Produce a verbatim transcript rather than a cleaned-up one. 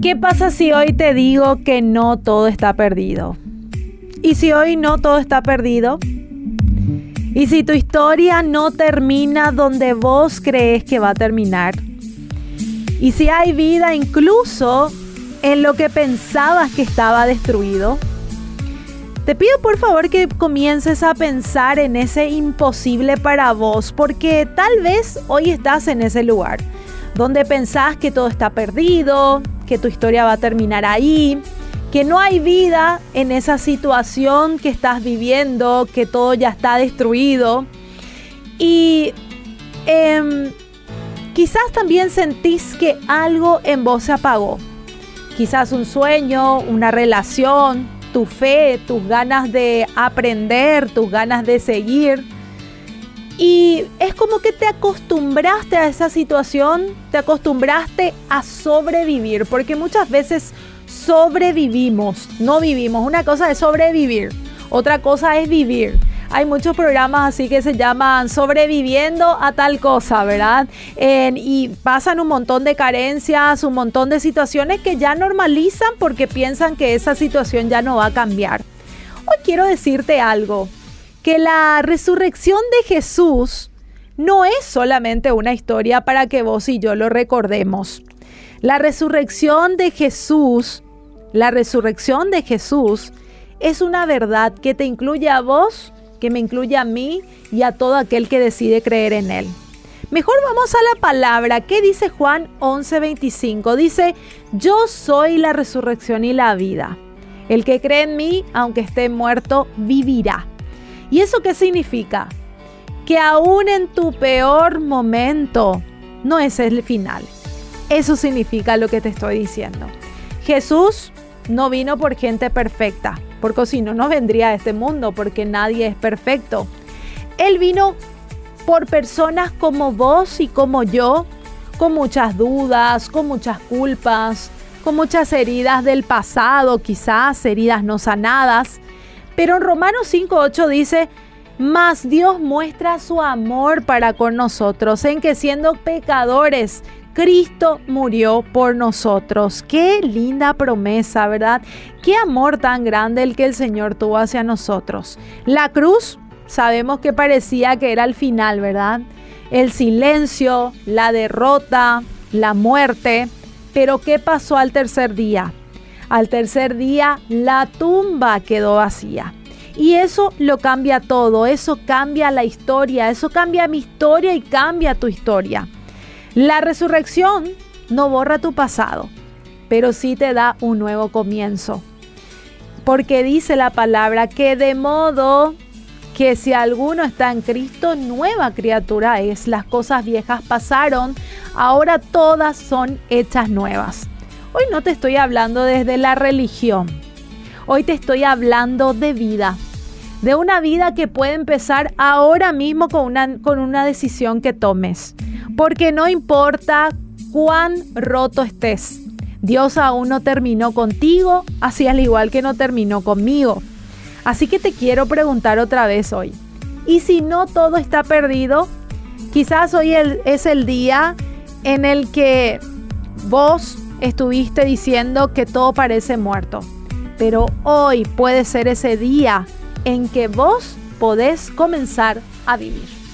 ¿Qué pasa si hoy te digo que no todo está perdido? ¿Y si hoy no todo está perdido? ¿Y si tu historia no termina donde vos crees que va a terminar? ¿Y si hay vida incluso en lo que pensabas que estaba destruido? Te pido por favor que comiences a pensar en ese imposible para vos, porque tal vez hoy estás en ese lugar donde pensás que todo está perdido, que tu historia va a terminar ahí, que no hay vida en esa situación que estás viviendo, que todo ya está destruido. Y eh, quizás también sentís que algo en vos se apagó. Quizás un sueño, una relación, tu fe, tus ganas de aprender, tus ganas de seguir. Y es como que te acostumbraste a esa situación, te acostumbraste a sobrevivir, porque muchas veces sobrevivimos, no vivimos. Una cosa es sobrevivir, otra cosa es vivir. Hay muchos programas así que se llaman sobreviviendo a tal cosa, ¿verdad? Eh, y pasan un montón de carencias, un montón de situaciones que ya normalizan porque piensan que esa situación ya no va a cambiar. Hoy quiero decirte algo, que la resurrección de Jesús no es solamente una historia para que vos y yo lo recordemos. La resurrección de Jesús, la resurrección de Jesús es una verdad que te incluye a vos, que me incluye a mí y a todo aquel que decide creer en Él. Mejor vamos a la palabra. ¿Qué dice Juan once veinticinco? Dice, yo soy la resurrección y la vida. El que cree en mí, aunque esté muerto, vivirá. ¿Y eso qué significa? Que aún en tu peor momento no es el final. Eso significa lo que te estoy diciendo. Jesús no vino por gente perfecta, porque si no, no vendría a este mundo, porque nadie es perfecto. Él vino por personas como vos y como yo, con muchas dudas, con muchas culpas, con muchas heridas del pasado, quizás heridas no sanadas. Pero en Romanos cinco ocho dice, mas Dios muestra su amor para con nosotros, en que siendo pecadores, Cristo murió por nosotros. Qué linda promesa, ¿verdad? Qué amor tan grande el que el Señor tuvo hacia nosotros. La cruz, sabemos que parecía que era el final, ¿verdad? El silencio, la derrota, la muerte. Pero ¿qué pasó al tercer día? Al tercer día, la tumba quedó vacía. Y eso lo cambia todo, eso cambia la historia, eso cambia mi historia y cambia tu historia. La resurrección no borra tu pasado, pero sí te da un nuevo comienzo. Porque dice la palabra que de modo que si alguno está en Cristo, nueva criatura es. Las cosas viejas pasaron, ahora todas son hechas nuevas. Hoy no te estoy hablando desde la religión. Hoy te estoy hablando de vida. De una vida que puede empezar ahora mismo con una, con una decisión que tomes. Porque no importa cuán roto estés. Dios aún no terminó contigo, así al igual que no terminó conmigo. Así que te quiero preguntar otra vez hoy. ¿Y si no todo está perdido? Quizás hoy el, es el día en el que vos estuviste diciendo que todo parece muerto, pero hoy puede ser ese día en que vos podés comenzar a vivir.